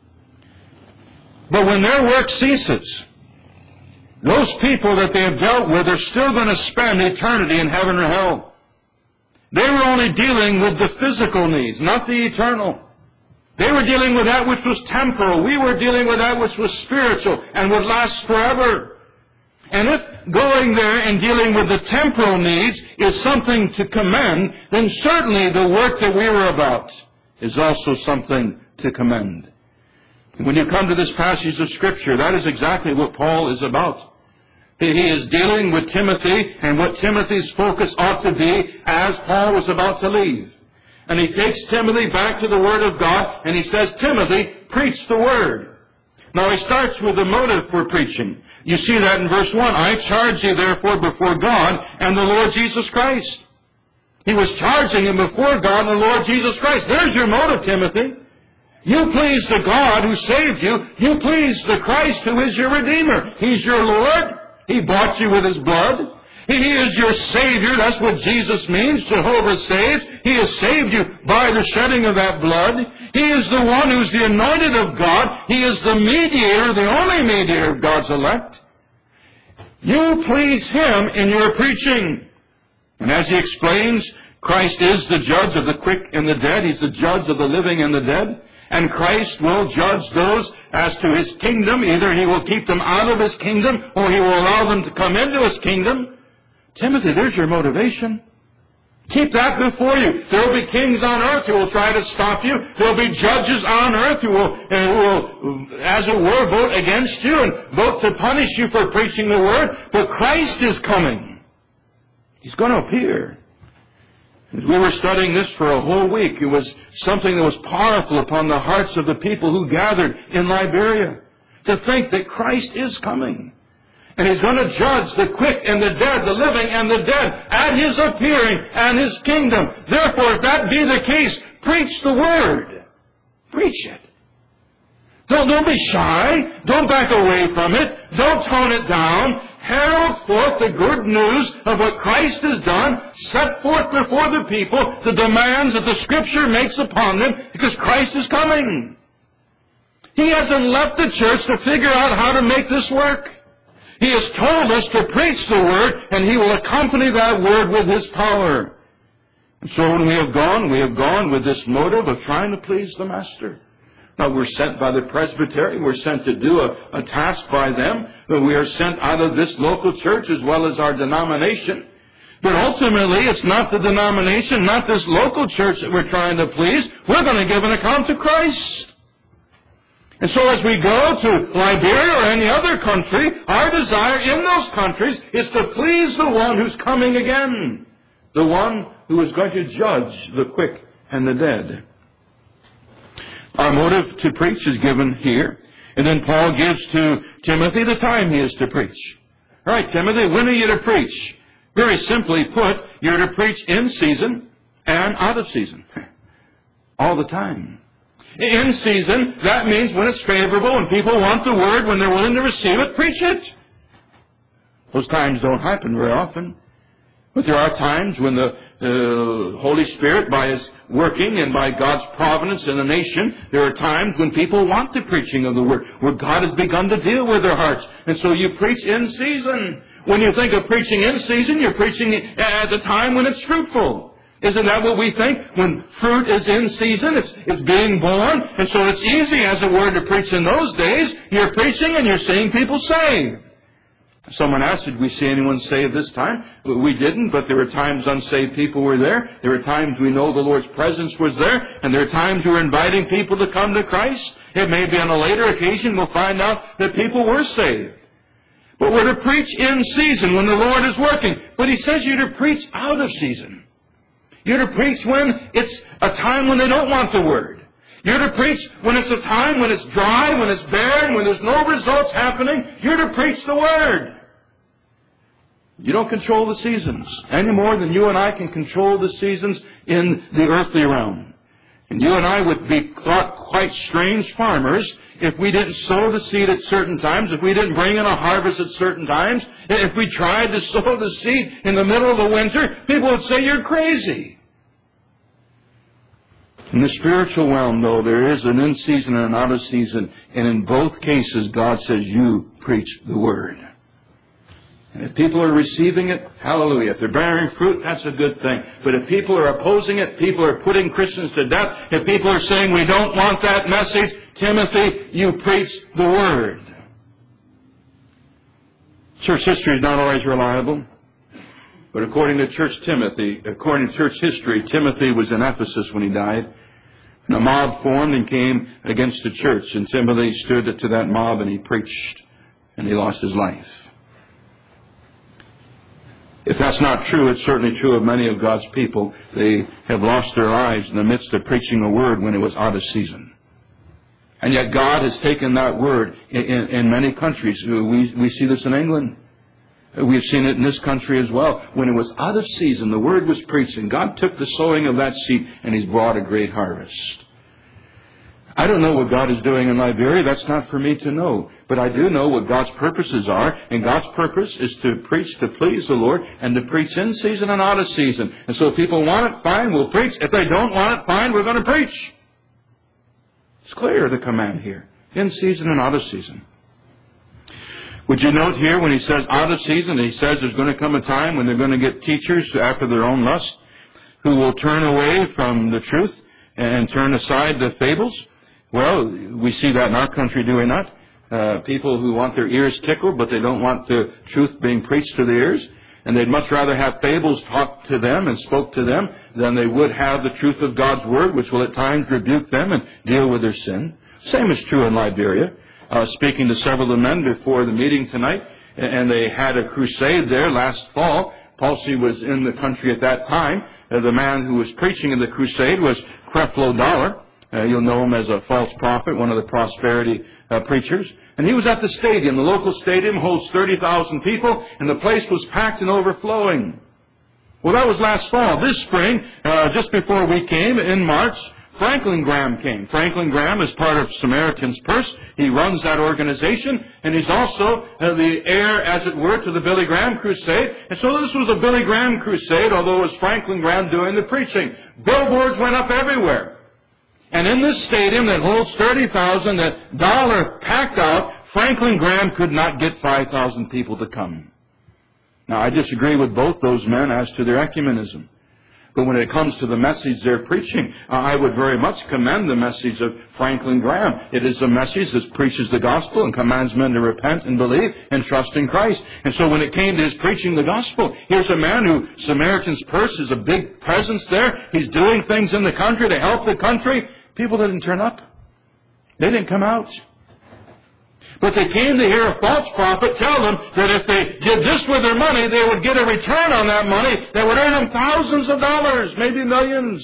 But when their work ceases, those people that they have dealt with are still going to spend eternity in heaven or hell. They were only dealing with the physical needs, not the eternal. They were dealing with that which was temporal. We were dealing with that which was spiritual and would last forever. And if going there and dealing with the temporal needs is something to commend, then certainly the work that we were about is also something to commend. When you come to this passage of Scripture, that is exactly what Paul is about. He is dealing with Timothy and what Timothy's focus ought to be as Paul was about to leave. And he takes Timothy back to the Word of God and he says, Timothy, preach the Word. Now he starts with the motive for preaching. You see that in verse 1. I charge you therefore before God and the Lord Jesus Christ. He was charging him before God and the Lord Jesus Christ. There's your motive, Timothy. You please the God who saved you. You please the Christ who is your Redeemer. He's your Lord. He bought you with His blood. He is your Savior. That's what Jesus means. Jehovah saves. He has saved you by the shedding of that blood. He is the one who's the anointed of God. He is the mediator, the only mediator of God's elect. You please Him in your preaching. And as he explains, Christ is the judge of the quick and the dead. He's the judge of the living and the dead. And Christ will judge those as to His kingdom. Either He will keep them out of His kingdom or He will allow them to come into His kingdom. Timothy, there's your motivation. Keep that before you. There will be kings on earth who will try to stop you. There will be judges on earth who will, as it were, vote against you and vote to punish you for preaching the Word. But Christ is coming. He's going to appear. We were studying this for a whole week. It was something that was powerful upon the hearts of the people who gathered in Liberia, to think that Christ is coming. And He's going to judge the quick and the dead, the living and the dead, at His appearing and His kingdom. Therefore, if that be the case, preach the Word. Preach it. Don't be shy. Don't back away from it. Don't tone it down. Herald forth the good news of what Christ has done. Set forth before the people the demands that the Scripture makes upon them, because Christ is coming. He hasn't left the church to figure out how to make this work. He has told us to preach the Word, and He will accompany that Word with His power. And so when we have gone with this motive of trying to please the Master. Now, we're sent by the presbytery. We're sent to do a task by them. But we are sent out of this local church as well as our denomination. But ultimately, it's not the denomination, not this local church that we're trying to please. We're going to give an account to Christ. And so as we go to Liberia or any other country, our desire in those countries is to please the one who's coming again. The one who is going to judge the quick and the dead. Our motive to preach is given here. And then Paul gives to Timothy the time he is to preach. All right, Timothy, when are you to preach? Very simply put, you're to preach in season and out of season. All the time. In season, that means when it's favorable and people want the Word, when they're willing to receive it, preach it. Those times don't happen very often. But there are times when the Holy Spirit, by His working and by God's providence in a nation, there are times when people want the preaching of the Word, where God has begun to deal with their hearts. And so you preach in season. When you think of preaching in season, you're preaching at the time when it's fruitful. Isn't that what we think? When fruit is in season, it's being born. And so it's easy, as it were, to preach in those days. You're preaching and you're seeing people saved. Someone asked, did we see anyone saved this time? We didn't, but there were times unsaved people were there. There were times we know the Lord's presence was there. And there are times we're inviting people to come to Christ. It may be on a later occasion we'll find out that people were saved. But we're to preach in season when the Lord is working. But He says you're to preach out of season. You're to preach when it's a time when they don't want the Word. You're to preach when it's a time when it's dry, when it's barren, when there's no results happening. You're to preach the Word. You don't control the seasons any more than you and I can control the seasons in the earthly realm. And you and I would be thought quite strange farmers if we didn't sow the seed at certain times, if we didn't bring in a harvest at certain times, if we tried to sow the seed in the middle of the winter, people would say you're crazy. In the spiritual realm, though, there is an in season and an out of season. And in both cases, God says, you preach the Word. And if people are receiving it, hallelujah. If they're bearing fruit, that's a good thing. But if people are opposing it, people are putting Christians to death, if people are saying we don't want that message, Timothy, you preach the Word. Church history is not always reliable. But according to church history, Timothy was in Ephesus when he died. And a mob formed and came against the church. And Timothy stood to that mob and he preached. And he lost his life. If that's not true, it's certainly true of many of God's people. They have lost their lives in the midst of preaching a word when it was out of season. And yet God has taken that word in many countries. We see this in England. We've seen it in this country as well. When it was out of season, the word was preached, and God took the sowing of that seed and He's brought a great harvest. I don't know what God is doing in Liberia. That's not for me to know. But I do know what God's purposes are. And God's purpose is to preach to please the Lord and to preach in season and out of season. And so if people want it, fine, we'll preach. If they don't want it, fine, we're going to preach. It's clear, the command here. In season and out of season. Would you note here when he says out of season, he says there's going to come a time when they're going to get teachers after their own lust who will turn away from the truth and turn aside the fables? Well, we see that in our country, do we not? People who want their ears tickled, but they don't want the truth being preached to their ears. And they'd much rather have fables taught to them and spoke to them than they would have the truth of God's Word, which will at times rebuke them and deal with their sin. Same is true in Liberia. Speaking to several of the men before the meeting tonight, and they had a crusade there last fall. Palsy was in the country at that time. The man who was preaching in the crusade was Creflo Dollar. You'll know him as a false prophet, one of the prosperity preachers. And he was at the stadium. The local stadium holds 30,000 people, and the place was packed and overflowing. Well, that was last fall. This spring, just before we came, in March, Franklin Graham came. Franklin Graham is part of Samaritan's Purse. He runs that organization, and he's also the heir, as it were, to the Billy Graham crusade. And so this was a Billy Graham crusade, although it was Franklin Graham doing the preaching. Billboards went up everywhere. And in this stadium that holds 30,000, that Dollar packed out, Franklin Graham could not get 5,000 people to come. Now, I disagree with both those men as to their ecumenism. But when it comes to the message they're preaching, I would very much commend the message of Franklin Graham. It is a message that preaches the gospel and commands men to repent and believe and trust in Christ. And so when it came to his preaching the gospel, here's a man who, Samaritan's Purse is a big presence there. He's doing things in the country to help the country. People didn't turn up. They didn't come out. But they came to hear a false prophet tell them that if they did this with their money, they would get a return on that money that would earn them thousands of dollars, maybe millions.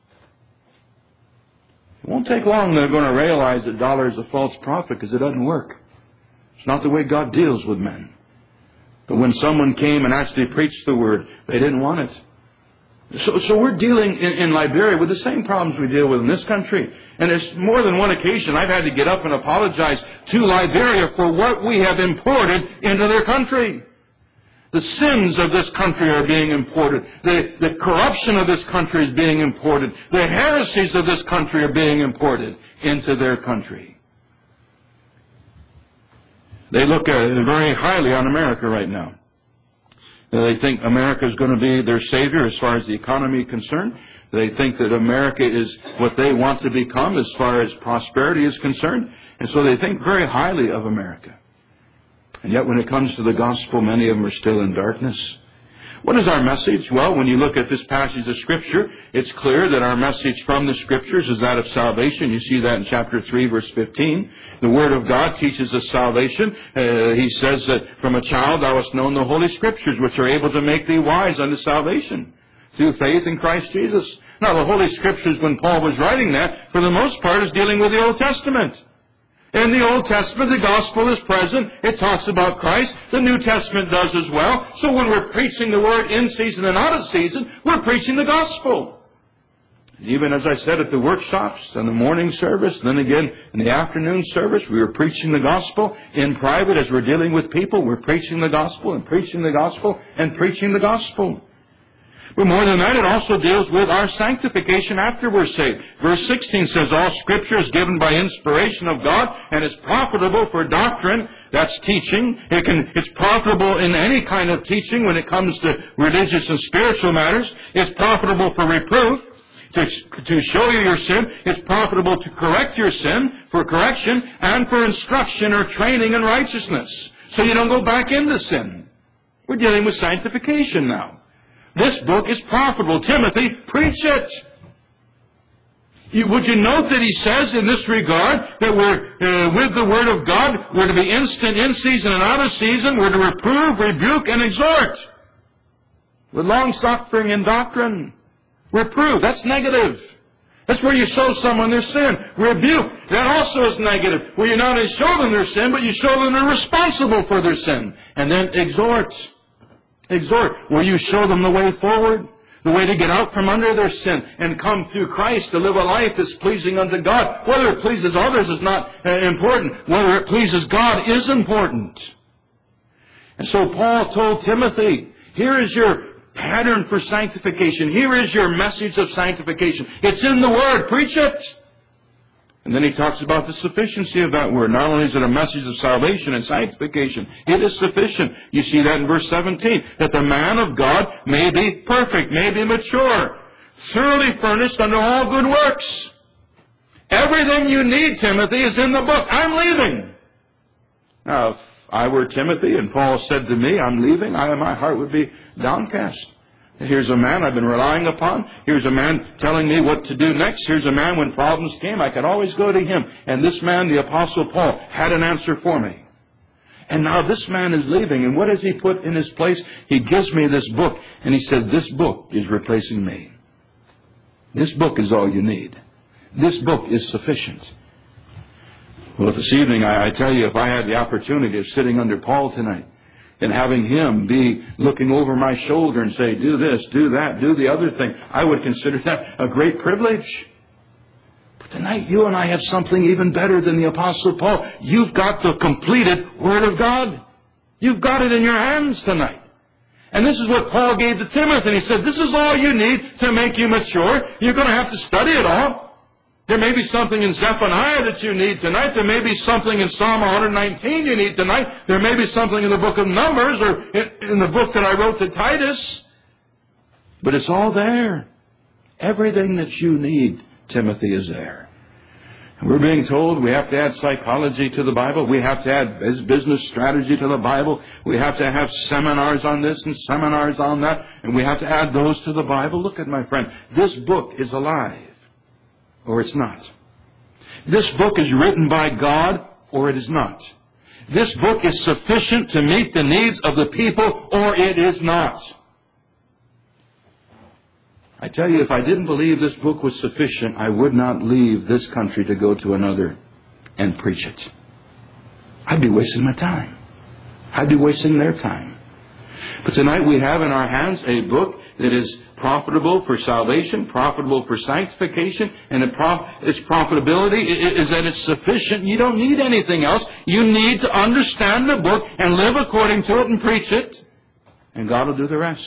It won't take long. They're going to realize that Dollar is a false prophet because it doesn't work. It's not the way God deals with men. But when someone came and actually preached the word, they didn't want it. So we're dealing in Liberia with the same problems we deal with in this country. And there's more than one occasion I've had to get up and apologize to Liberia for what we have imported into their country. The sins of this country are being imported. The corruption of this country is being imported. The heresies of this country are being imported into their country. They look very highly on America right now. They think America is going to be their savior as far as the economy is concerned. They think that America is what they want to become as far as prosperity is concerned. And so they think very highly of America. And yet when it comes to the gospel, many of them are still in darkness. What is our message? Well, when you look at this passage of Scripture, it's clear that our message from the Scriptures is that of salvation. You see that in chapter 3, verse 15. The Word of God teaches us salvation. He says that from a child thou hast known the Holy Scriptures, which are able to make thee wise unto salvation through faith in Christ Jesus. Now, the Holy Scriptures, when Paul was writing that, for the most part is dealing with the Old Testament. In the Old Testament, the gospel is present. It talks about Christ. The New Testament does as well. So when we're preaching the word in season and out of season, we're preaching the gospel. Even as I said at the workshops and the morning service, then again in the afternoon service, we were preaching the gospel in private as we're dealing with people. We're preaching the gospel and preaching the gospel and preaching the gospel. But more than that, it also deals with our sanctification after we're saved. Verse 16 says, all Scripture is given by inspiration of God and is profitable for doctrine. That's teaching. It's profitable in any kind of teaching when it comes to religious and spiritual matters. It's profitable for reproof, to show you your sin. It's profitable to correct your sin, for correction, and for instruction or training in righteousness, so you don't go back into sin. We're dealing with sanctification now. This book is profitable. Timothy, preach it. Would you note that he says in this regard that we're, with the Word of God, we're to be instant in season and out of season. We're to reprove, rebuke, and exhort. With long suffering and doctrine. Reprove, that's negative. That's where you show someone their sin. Rebuke, that also is negative. Where you not only show them their sin, but you show them they're responsible for their sin. And then exhort. Exhort, where you show them the way forward, the way to get out from under their sin and come through Christ to live a life that's pleasing unto God. Whether it pleases others is not important. Whether it pleases God is important. And so Paul told Timothy, here is your pattern for sanctification. Here is your message of sanctification. It's in the Word. Preach it. And then he talks about the sufficiency of that word. Not only is it a message of salvation and sanctification, it is sufficient. You see that in verse 17, that the man of God may be perfect, may be mature, thoroughly furnished unto all good works. Everything you need, Timothy, is in the book. I'm leaving. Now, if I were Timothy and Paul said to me, I'm leaving, my heart would be downcast. Here's a man I've been relying upon. Here's a man telling me what to do next. Here's a man when problems came, I could always go to him. And this man, the Apostle Paul, had an answer for me. And now this man is leaving. And what has he put in his place? He gives me this book. And he said, this book is replacing me. This book is all you need. This book is sufficient. Well, this evening, I tell you, if I had the opportunity of sitting under Paul tonight and having him be looking over my shoulder and say, do this, do that, do the other thing, I would consider that a great privilege. But tonight, you and I have something even better than the Apostle Paul. You've got the completed Word of God. You've got it in your hands tonight. And this is what Paul gave to Timothy. He said, this is all you need to make you mature. You're going to have to study it all. There may be something in Zephaniah that you need tonight. There may be something in Psalm 119 you need tonight. There may be something in the book of Numbers or in the book that I wrote to Titus. But it's all there. Everything that you need, Timothy, is there. And we're being told we have to add psychology to the Bible. We have to add business strategy to the Bible. We have to have seminars on this and seminars on that. And we have to add those to the Bible. Look at my friend. This book is alive. Or it's not. This book is written by God, or it is not. This book is sufficient to meet the needs of the people, or it is not. I tell you, if I didn't believe this book was sufficient, I would not leave this country to go to another and preach it. I'd be wasting my time. I'd be wasting their time. But tonight we have in our hands a book that is profitable for salvation, profitable for sanctification, and its profitability is that it's sufficient. You don't need anything else. You need to understand the book and live according to it and preach it, and God will do the rest.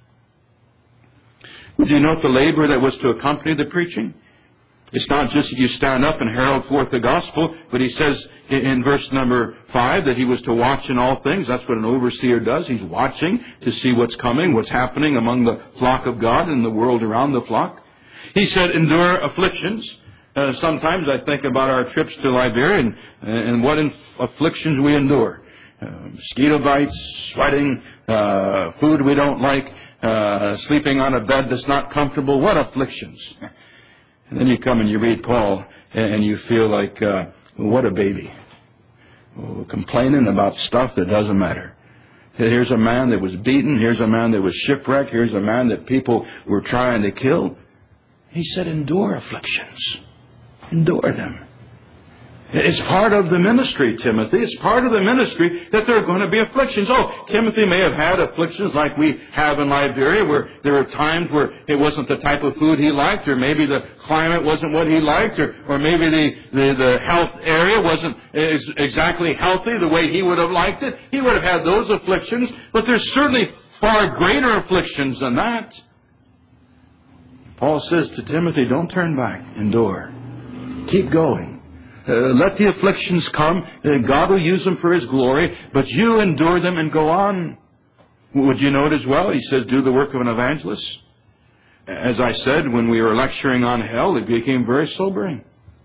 Would you note the labor that was to accompany the preaching? It's not just that you stand up and herald forth the gospel, but he says in verse number 5 that he was to watch in all things. That's what an overseer does. He's watching to see what's coming, what's happening among the flock of God and the world around the flock. He said, endure afflictions. Sometimes I think about our trips to Liberia and what afflictions we endure. Mosquito bites, sweating, food we don't like, sleeping on a bed that's not comfortable. What afflictions. And then you come and you read Paul and you feel like, what a baby. Complaining about stuff that doesn't matter. Here's a man that was beaten. Here's a man that was shipwrecked. Here's a man that people were trying to kill. He said, endure afflictions. Endure them. It's part of the ministry, Timothy. It's part of the ministry that there are going to be afflictions. Oh, Timothy may have had afflictions like we have in Liberia, where there were times where it wasn't the type of food he liked, or maybe the climate wasn't what he liked, or maybe the health area wasn't exactly healthy the way he would have liked it. He would have had those afflictions, but there's certainly far greater afflictions than that. Paul says to Timothy, don't turn back. Endure. Keep going. Let the afflictions come. God will use them for His glory, but you endure them and go on. Would you note as well? He says, do the work of an evangelist. As I said, when we were lecturing on hell, it became very sobering.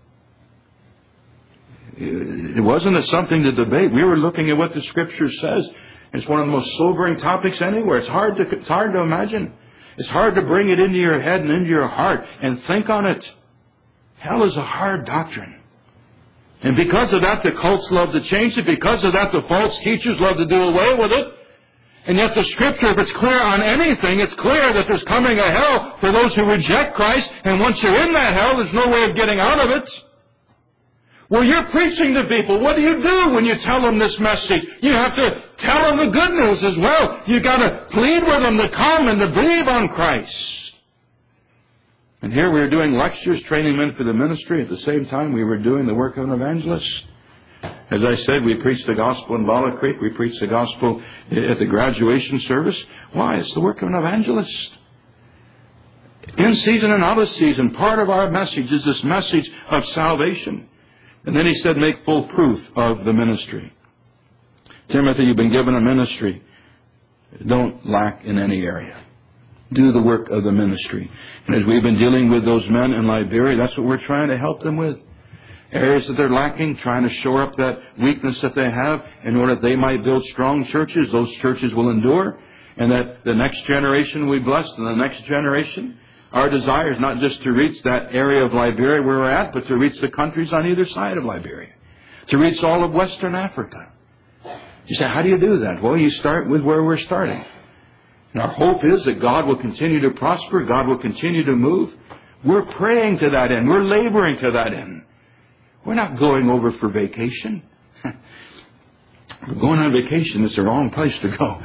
It wasn't something to debate. We were looking at what the Scripture says. It's one of the most sobering topics anywhere. It's hard to imagine. It's hard to bring it into your head and into your heart and think on it. Hell is a hard doctrine. And because of that, the cults love to change it. Because of that, the false teachers love to do away with it. And yet the Scripture, if it's clear on anything, it's clear that there's coming a hell for those who reject Christ. And once you're in that hell, there's no way of getting out of it. Well, you're preaching to people. What do you do when you tell them this message? You have to tell them the good news as well. You've got to plead with them to come and to believe on Christ. And here we were doing lectures, training men for the ministry. At the same time, we were doing the work of an evangelist. As I said, we preached the gospel in Bala Creek. We preached the gospel at the graduation service. Why? It's the work of an evangelist. In season and out of season, part of our message is this message of salvation. And then he said, make full proof of the ministry. Timothy, you've been given a ministry. Don't lack in any area. Do the work of the ministry. And as we've been dealing with those men in Liberia, that's what we're trying to help them with. Areas that they're lacking, trying to shore up that weakness that they have in order that they might build strong churches. Those churches will endure. And that the next generation will be blessed, and the next generation. Our desire is not just to reach that area of Liberia where we're at, but to reach the countries on either side of Liberia. To reach all of Western Africa. You say, how do you do that? Well, you start with where we're starting. And our hope is that God will continue to prosper. God will continue to move. We're praying to that end. We're laboring to that end. We're not going over for vacation. We're going on vacation. It's the wrong place to go.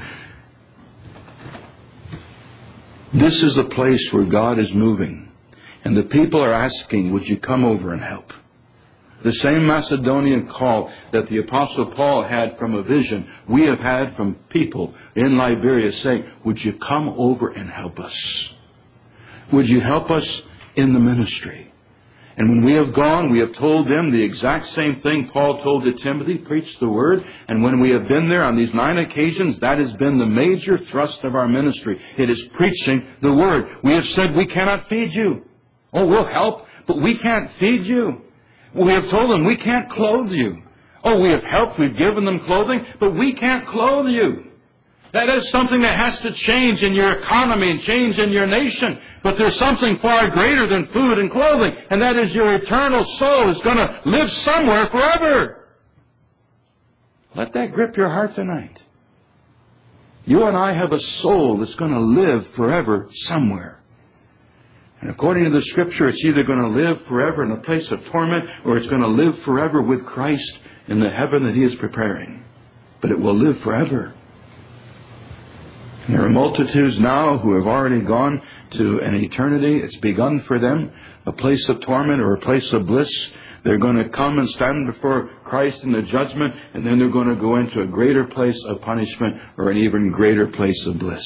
This is a place where God is moving. And the people are asking, would you come over and help? The same Macedonian call that the Apostle Paul had from a vision, we have had from people in Liberia saying, would you come over and help us? Would you help us in the ministry? And when we have gone, we have told them the exact same thing Paul told to Timothy, preach the word. And when we have been there on these 9 occasions, that has been the major thrust of our ministry. It is preaching the word. We have said, we cannot feed you. Oh, we'll help, but we can't feed you. We have told them, we can't clothe you. Oh, we have helped, we've given them clothing, but we can't clothe you. That is something that has to change in your economy and change in your nation. But there's something far greater than food and clothing, and that is your eternal soul is going to live somewhere forever. Let that grip your heart tonight. You and I have a soul that's going to live forever somewhere. And according to the Scripture, it's either going to live forever in a place of torment, or it's going to live forever with Christ in the heaven that He is preparing. But it will live forever. And there are multitudes now who have already gone to an eternity. It's begun for them, a place of torment or a place of bliss. They're going to come and stand before Christ in the judgment, and then they're going to go into a greater place of punishment or an even greater place of bliss.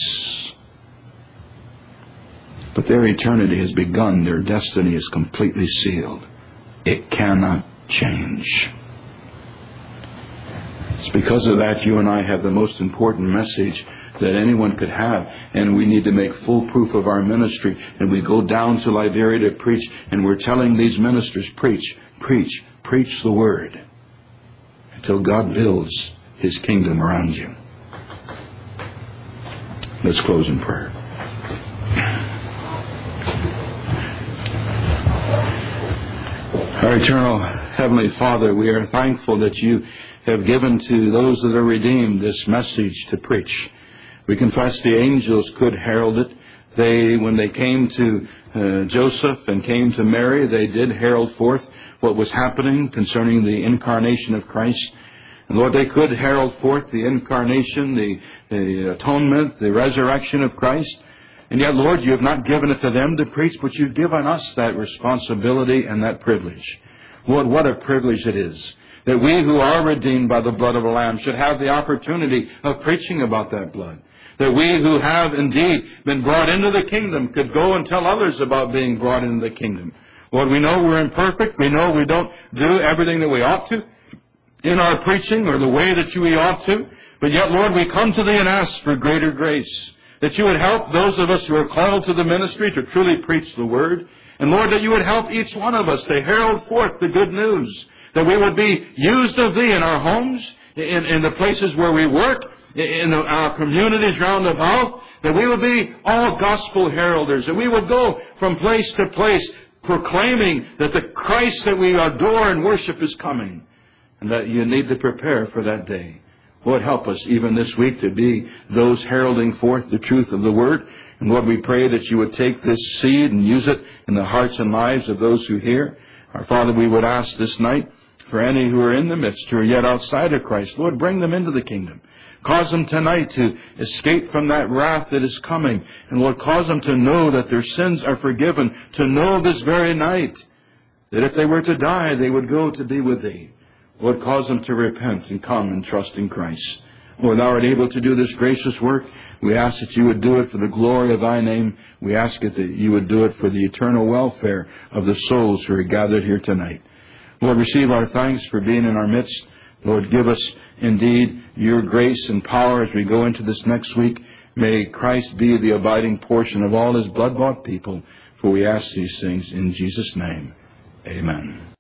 But their eternity has begun. Their destiny is completely sealed. It cannot change. It's because of that you and I have the most important message that anyone could have. And we need to make full proof of our ministry. And we go down to Liberia to preach. And we're telling these ministers, preach, preach, preach the word. Until God builds His kingdom around you. Let's close in prayer. Our eternal Heavenly Father, we are thankful that You have given to those that are redeemed this message to preach. We confess the angels could herald it. They, when they came to Joseph and came to Mary, they did herald forth what was happening concerning the incarnation of Christ. And Lord, they could herald forth the incarnation, the atonement, the resurrection of Christ. And yet, Lord, You have not given it to them to preach, but You've given us that responsibility and that privilege. Lord, what a privilege it is that we who are redeemed by the blood of the Lamb should have the opportunity of preaching about that blood. That we who have indeed been brought into the kingdom could go and tell others about being brought into the kingdom. Lord, we know we're imperfect. We know we don't do everything that we ought to in our preaching or the way that we ought to. But yet, Lord, we come to Thee and ask for greater grace. That You would help those of us who are called to the ministry to truly preach the word. And Lord, that You would help each one of us to herald forth the good news. That we would be used of Thee in our homes, in the places where we work, in our communities round about. That we would be all gospel heralders. That we would go from place to place proclaiming that the Christ that we adore and worship is coming. And that You need to prepare for that day. Lord, help us even this week to be those heralding forth the truth of the Word. And Lord, we pray that You would take this seed and use it in the hearts and lives of those who hear. Our Father, we would ask this night for any who are in the midst, who are yet outside of Christ. Lord, bring them into the kingdom. Cause them tonight to escape from that wrath that is coming. And Lord, cause them to know that their sins are forgiven. To know this very night that if they were to die, they would go to be with Thee. Lord, cause them to repent and come and trust in Christ. Lord, Thou art able to do this gracious work. We ask that You would do it for the glory of Thy name. We ask it that You would do it for the eternal welfare of the souls who are gathered here tonight. Lord, receive our thanks for being in our midst. Lord, give us indeed Your grace and power as we go into this next week. May Christ be the abiding portion of all His blood-bought people. For we ask these things in Jesus' name. Amen.